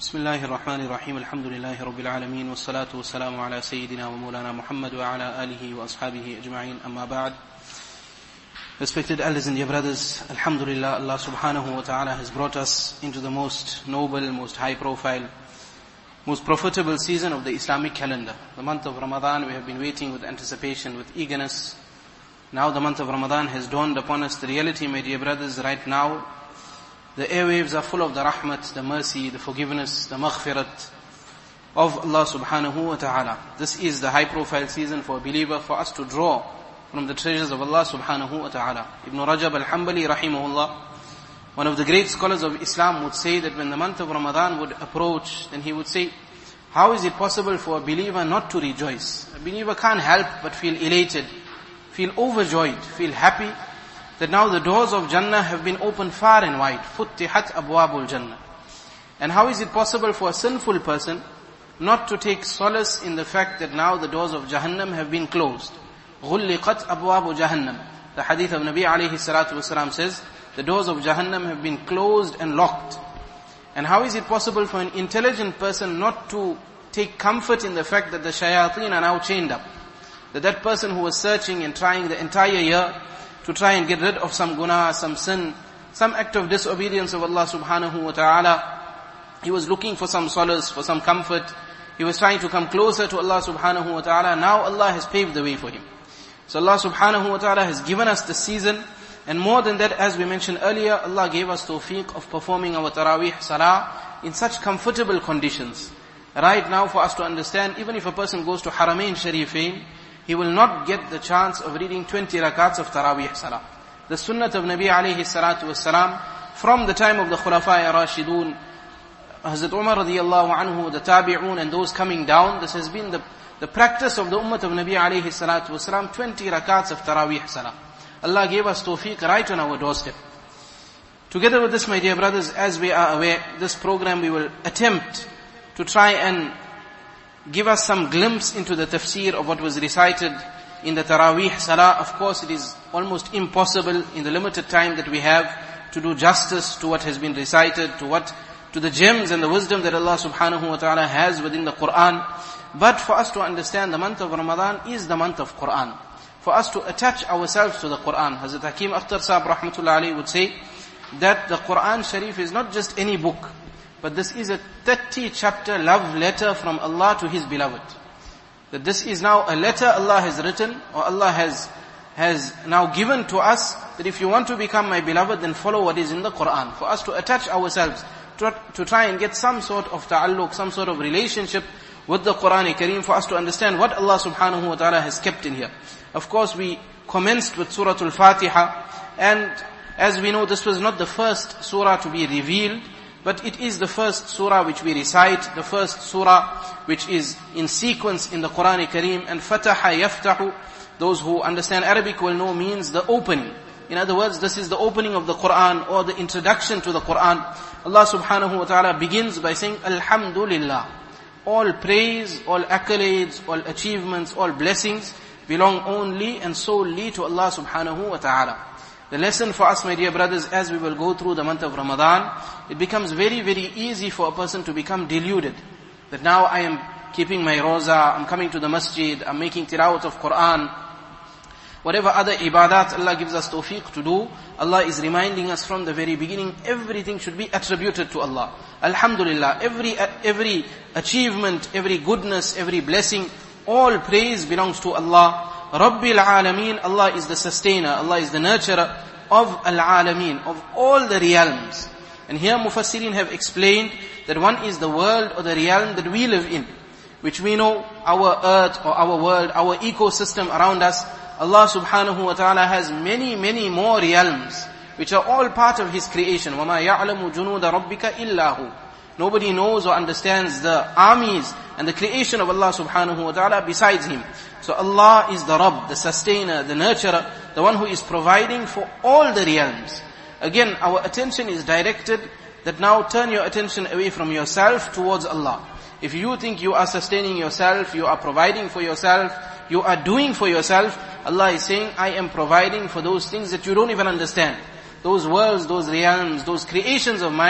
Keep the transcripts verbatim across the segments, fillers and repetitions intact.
بسم الله الرحمن الرحيم الحمد لله رب العالمين والصلاة والسلام على سيدنا ومولانا محمد وعلى آله وأصحابه أجمعين أما بعد. Respected elders and dear brothers, Alhamdulillah, Allah subhanahu wa ta'ala has brought us into the most noble, most high profile, most profitable season of the Islamic calendar. The month of Ramadan, we have been waiting with anticipation, with eagerness. Now the month of Ramadan has dawned upon us. The reality, my dear brothers, right now, the airwaves are full of the rahmat, the mercy, the forgiveness, the maghfirat of Allah subhanahu wa ta'ala. This is the high profile season for a believer, for us to draw from the treasures of Allah subhanahu wa ta'ala. Ibn Rajab al-Hanbali rahimahullah, one of the great scholars of Islam, would say that when the month of Ramadan would approach, then he would say, how is it possible for a believer not to rejoice? A believer can't help but feel elated, feel overjoyed, feel happy that now the doors of Jannah have been opened far and wide. Futtihat abwabul Jannah. And how is it possible for a sinful person not to take solace in the fact that now the doors of Jahannam have been closed? غُلِّقَتْ أَبْوَابُ Jahannam. The hadith of Nabi alayhi salatu wasalam says, the doors of Jahannam have been closed and locked. And how is it possible for an intelligent person not to take comfort in the fact that the shayateen are now chained up? That that person who was searching and trying the entire year to try and get rid of some guna, some sin, some act of disobedience of Allah subhanahu wa ta'ala, he was looking for some solace, for some comfort. He was trying to come closer to Allah subhanahu wa ta'ala. Now Allah has paved the way for him. So Allah subhanahu wa ta'ala has given us the season, and more than that, as we mentioned earlier, Allah gave us tawfiq of performing our Taraweeh Salah in such comfortable conditions. Right now, for us to understand, even if a person goes to Haramain Sharifain, he will not get the chance of reading twenty rakats of Taraweeh Salah. The sunnat of Nabi alayhi salatu wassalam, from the time of the Khulafai Rashidun, Hazrat Umar radiyallahu anhu, the Tabi'un and those coming down, this has been the, the practice of the ummah of Nabi alayhi salatu wassalam, twenty rakats of Taraweeh Salah. Allah gave us tawfiq right on our doorstep. Together with this, my dear brothers, as we are aware, this program we will attempt to try and give us some glimpse into the tafsir of what was recited in the Taraweeh Salah. Of course, it is almost impossible in the limited time that we have to do justice to what has been recited, to what, to the gems and the wisdom that Allah subhanahu wa ta'ala has within the Quran. But for us to understand, the month of Ramadan is the month of Quran. For us to attach ourselves to the Quran. Hazrat Hakim Akhtar Sahib rahmatullah alayhi would say that the Quran Sharif is not just any book, but this is a thirty chapter love letter from Allah to His beloved. That this is now a letter Allah has written, or Allah has, has now given to us, that if you want to become my beloved, then follow what is in the Quran. For us to attach ourselves, to, to try and get some sort of ta'alluq, some sort of relationship with the Quran Kareem, for us to understand what Allah subhanahu wa ta'ala has kept in here. Of course, we commenced with Surah Al-Fatiha, and as we know, this was not the first surah to be revealed, but it is the first surah which we recite, the first surah which is in sequence in the Quran Kareem. And Fataha Yaftahu, those who understand Arabic will know, means the opening. In other words, this is the opening of the Quran, or the introduction to the Quran. Allah subhanahu wa ta'ala begins by saying, Alhamdulillah. All praise, all accolades, all achievements, all blessings belong only and solely to Allah subhanahu wa ta'ala. The lesson for us, my dear brothers, as we will go through the month of Ramadan, it becomes very, very easy for a person to become deluded. That now I am keeping my roza, I'm coming to the masjid, I'm making tilawat of Quran. Whatever other ibadat Allah gives us tawfiq to do, Allah is reminding us from the very beginning, everything should be attributed to Allah. Alhamdulillah, every, every achievement, every goodness, every blessing, all praise belongs to Allah. Rabbil Alameen, Allah is the sustainer, Allah is the nurturer of Al-Alameen, of all the realms. And here Mufassirin have explained that one is the world or the realm that we live in, which we know, our earth or our world, our ecosystem around us. Allah subhanahu wa ta'ala has many, many more realms, which are all part of His creation. وَمَا يَعْلَمُ جُنُودَ رَبِّكَ إِلَّا هُ. Nobody knows or understands the armies and the creation of Allah subhanahu wa ta'ala besides Him. So Allah is the Rabb, the sustainer, the nurturer, the one who is providing for all the realms. Again, our attention is directed that now turn your attention away from yourself towards Allah. If you think you are sustaining yourself, you are providing for yourself, you are doing for yourself, Allah is saying, I am providing for those things that you don't even understand. Those worlds, those realms, those creations of mine,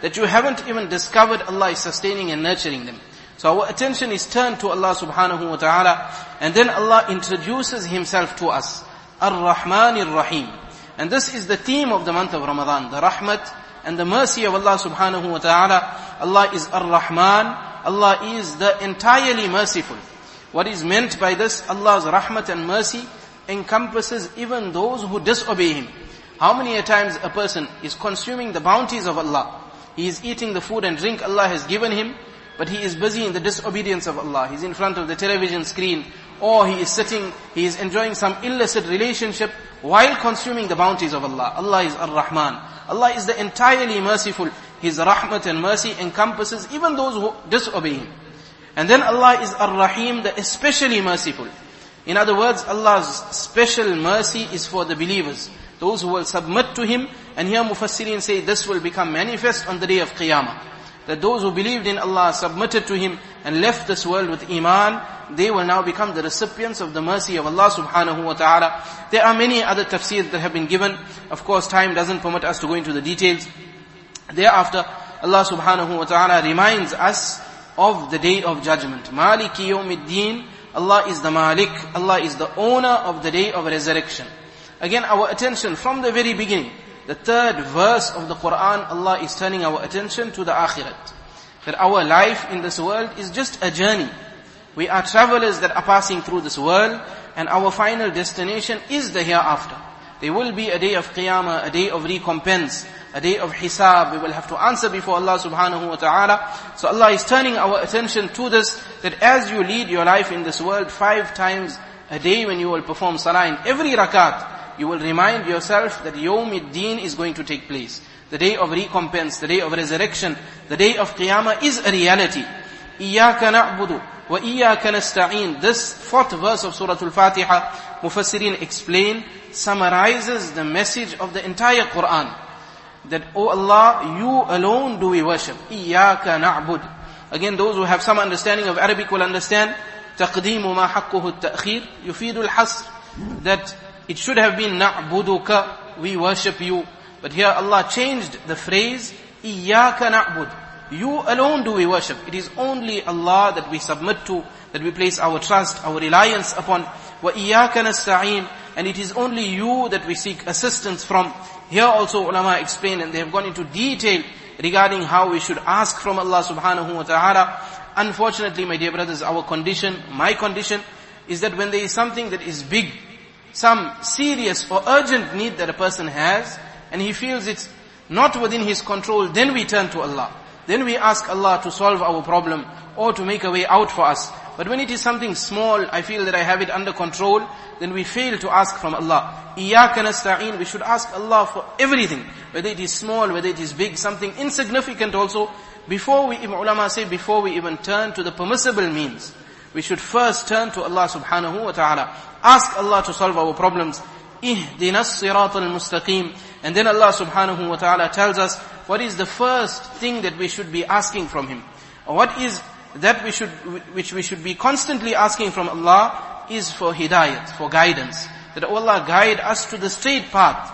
that you haven't even discovered Allah is sustaining and nurturing them. So our attention is turned to Allah subhanahu wa ta'ala, and then Allah introduces Himself to us. Ar-Rahman Ar-Rahim. And this is the theme of the month of Ramadan, the rahmat and the mercy of Allah subhanahu wa ta'ala. Allah is Ar-Rahman, Allah is the entirely merciful. What is meant by this, Allah's rahmat and mercy encompasses even those who disobey Him. How many a times a person is consuming the bounties of Allah, he is eating the food and drink Allah has given him, but he is busy in the disobedience of Allah. He's in front of the television screen, or he is sitting, he is enjoying some illicit relationship while consuming the bounties of Allah. Allah is Ar-Rahman. Allah is the entirely merciful. His rahmat and mercy encompasses even those who disobey Him. And then Allah is Ar-Rahim, the especially merciful. In other words, Allah's special mercy is for the believers, those who will submit to Him. And here Mufassirin say this will become manifest on the day of Qiyamah. That those who believed in Allah, submitted to Him, and left this world with Iman, they will now become the recipients of the mercy of Allah subhanahu wa ta'ala. There are many other tafsirs that have been given. Of course, time doesn't permit us to go into the details. Thereafter, Allah subhanahu wa ta'ala reminds us of the day of judgment. Maliki yawmiddin. Allah is the Malik. Allah is the owner of the day of resurrection. Again, our attention from the very beginning, the third verse of the Quran, Allah is turning our attention to the akhirat. That our life in this world is just a journey. We are travelers that are passing through this world, and our final destination is the hereafter. There will be a day of Qiyamah, a day of recompense, a day of hisab. We will have to answer before Allah subhanahu wa ta'ala. So Allah is turning our attention to this, that as you lead your life in this world, five times a day when you will perform salah in every rakat, you will remind yourself that Yawmiddin is going to take place. The day of recompense, the day of resurrection, the day of Qiyamah is a reality. Iyaka na'budu wa iyaka nasta'een. This fourth verse of Surah Al-Fatiha, Mufassirin explain, summarizes the message of the entire Quran. That, O Allah, you alone do we worship. Iyaka na'bud. Again, those who have some understanding of Arabic will understand, taqdeemu ma haqquhu at-ta'khir, yufidu al-hasr. That it should have been na'buduka, we worship you. But here Allah changed the phrase, Iyaka na'bud. You alone do we worship. It is only Allah that we submit to, that we place our trust, our reliance upon. Wa iyaka nasta'een. And it is only you that we seek assistance from. Here also ulama explain, and they have gone into detail regarding how we should ask from Allah subhanahu wa ta'ala. Unfortunately, my dear brothers, our condition, my condition, is that when there is something that is big, some serious or urgent need that a person has, and he feels it's not within his control, then we turn to Allah. Then we ask Allah to solve our problem or to make a way out for us. But when it is something small, I feel that I have it under control, then we fail to ask from Allah. Iyaka nasta'een, we should ask Allah for everything, whether it is small, whether it is big, something insignificant also. Before we, ulama say, before we even turn to the permissible means, we should first turn to Allah subhanahu wa ta'ala. Ask Allah to solve our problems. Ihdinas siratal mustaqim. And then Allah subhanahu wa ta'ala tells us what is the first thing that we should be asking from Him. Or what is that we should, which we should be constantly asking from Allah, is for hidayat, for guidance. That Allah guide us to the straight path.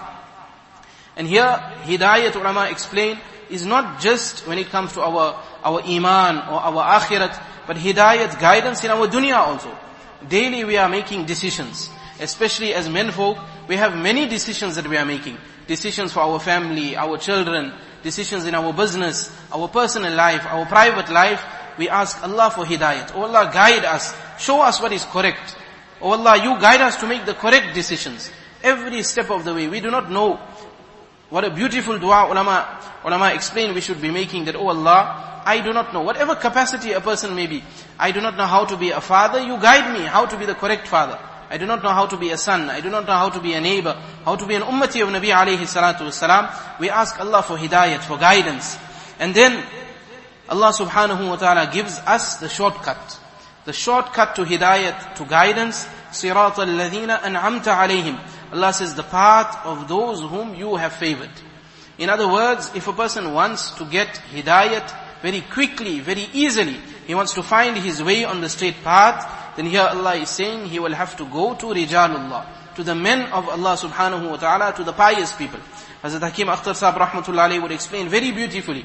And here, hidayat, ulama explain, is not just when it comes to our, our iman or our akhirat, but hidayat, guidance in our dunya also. Daily we are making decisions. Especially as men folk, we have many decisions that we are making. Decisions for our family, our children, decisions in our business, our personal life, our private life. We ask Allah for hidayat. Oh Allah, guide us. Show us what is correct. Oh Allah, you guide us to make the correct decisions. Every step of the way. We do not know. What a beautiful dua ulama, ulama explain we should be making, that, oh Allah, I do not know. Whatever capacity a person may be, I do not know how to be a father. You guide me how to be the correct father. I do not know how to be a son. I do not know how to be a neighbor, how to be an ummati of Nabi alayhi salatu wasalam. We ask Allah for hidayat, for guidance. And then Allah subhanahu wa ta'ala gives us the shortcut. The shortcut to hidayat, to guidance. صِرَاطَ الَّذِينَ أَنْعَمْتَ عَلَيْهِمْ. Allah says, the path of those whom you have favored. In other words, if a person wants to get hidayat very quickly, very easily, he wants to find his way on the straight path, then here Allah is saying he will have to go to Rijalullah, to the men of Allah subhanahu wa ta'ala, to the pious people. Hazrat Hakim Akhtar Sahib rahmatullahi alayhi would explain very beautifully.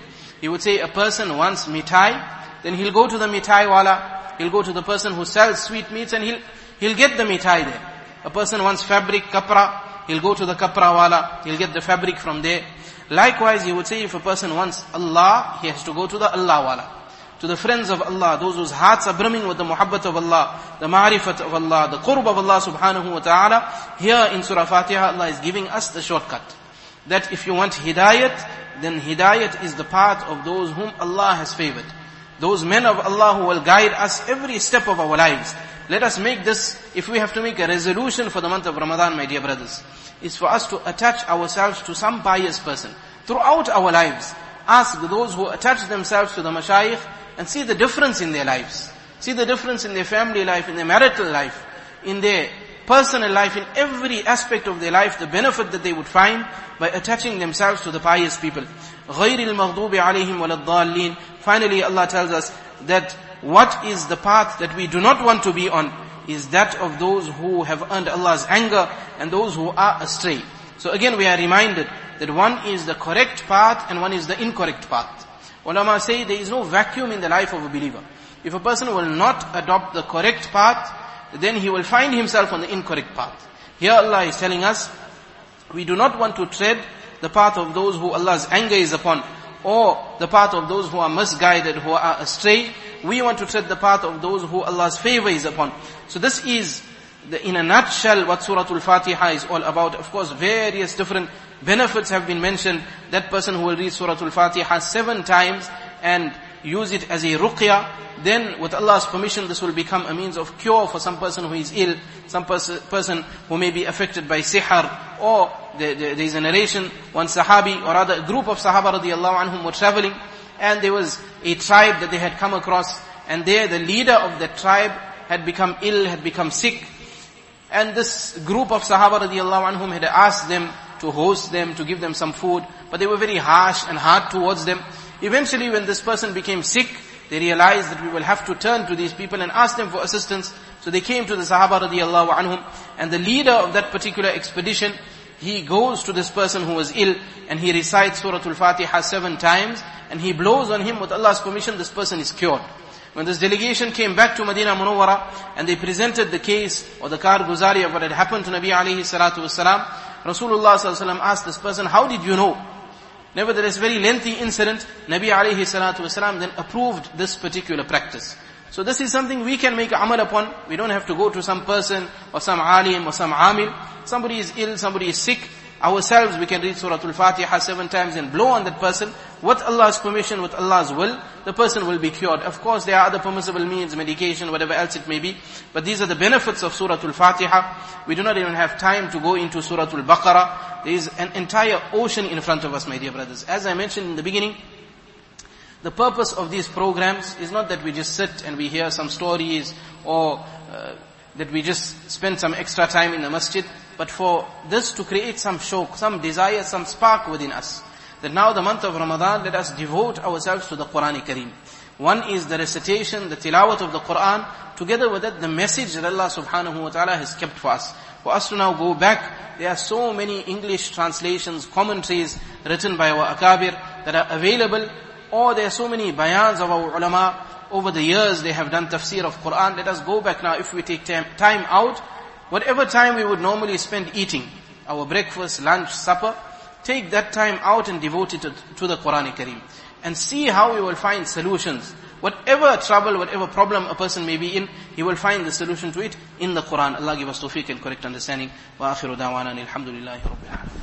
He would say a person wants mitai, then he'll go to the mitai wala, he'll go to the person who sells sweetmeats and he'll, he'll get the mitai there. A person wants fabric, kapra, he'll go to the kapra wala, he'll get the fabric from there. Likewise, he would say if a person wants Allah, he has to go to the Allah wala, to the friends of Allah, those whose hearts are brimming with the muhabbat of Allah, the ma'rifat of Allah, the qurb of Allah subhanahu wa ta'ala. Here in Surah Fatiha, Allah is giving us the shortcut. That if you want hidayat, then hidayat is the path of those whom Allah has favored. Those men of Allah who will guide us every step of our lives. Let us make this, if we have to make a resolution for the month of Ramadan, my dear brothers, is for us to attach ourselves to some pious person throughout our lives. Ask those who attach themselves to the mashayikh and see the difference in their lives. See the difference in their family life, in their marital life, in their personal life, in every aspect of their life, the benefit that they would find by attaching themselves to the pious people. غَيْرِ الْمَغْضُوبِ عَلَيْهِمْ وَلَا الضَّالِّينَ. Finally, Allah tells us that what is the path that we do not want to be on is that of those who have earned Allah's anger and those who are astray. So again we are reminded that one is the correct path and one is the incorrect path. Ulama say there is no vacuum in the life of a believer. If a person will not adopt the correct path, then he will find himself on the incorrect path. Here Allah is telling us, we do not want to tread the path of those who Allah's anger is upon, or the path of those who are misguided, who are astray. We want to tread the path of those who Allah's favor is upon. So this is, the, in a nutshell, what Surah Al-Fatiha is all about. Of course, various different benefits have been mentioned. That person who will read Surah Al-Fatiha seven times and use it as a ruqya, then with Allah's permission this will become a means of cure for some person who is ill, some pers- person who may be affected by sihr, or there, there, there is a narration, one sahabi, or rather a group of sahaba radiallahu anhum were traveling, and there was a tribe that they had come across, and there the leader of that tribe had become ill, had become sick, and this group of sahaba radiallahu anhum had asked them to host them, to give them some food, but they were very harsh and hard towards them. Eventually when this person became sick, they realized that we will have to turn to these people and ask them for assistance. So they came to the Sahaba radiallahu anhum, and the leader of that particular expedition, he goes to this person who was ill, and he recites Surah Al-Fatiha seven times, and he blows on him with Allah's permission, this person is cured. When this delegation came back to Madinah Munawwara, and they presented the case, or the karguzari of what had happened to Nabi alayhi salatu wasalam, Rasulullah sallallahu alaihi wasallam asked this person, how did you know? Nevertheless, very lengthy incident, Nabi alayhi salatu wasalam then approved this particular practice. So this is something we can make amal upon. We don't have to go to some person, or some alim, or some amil. Somebody is ill, somebody is sick. Ourselves, we can read Surah Al-Fatiha seven times and blow on that person. With Allah's permission, with Allah's will, the person will be cured. Of course, there are other permissible means, medication, whatever else it may be. But these are the benefits of Surah Al-Fatiha. We do not even have time to go into Surah Al-Baqarah. There is an entire ocean in front of us, my dear brothers. As I mentioned in the beginning, the purpose of these programs is not that we just sit and we hear some stories, or uh, that we just spend some extra time in the masjid, but for this to create some shauq, some desire, some spark within us. That now the month of Ramadan, let us devote ourselves to the Quran Kareem. One is the recitation, the tilawat of the Quran, together with that the message that Allah subhanahu wa ta'ala has kept for us. For us to now go back, there are so many English translations, commentaries written by our akabir that are available, or there are so many bayans of our ulama. Over the years they have done tafsir of Quran. Let us go back now, if we take time, time out, whatever time we would normally spend eating, our breakfast, lunch, supper, take that time out and devote it to, to the Quran Kareem. And see how we will find solutions. Whatever trouble, whatever problem a person may be in, he will find the solution to it in the Quran. Allah give us tawfiq and correct understanding. Wa akhiru da'wana alhamdulillahi rabbil alamin.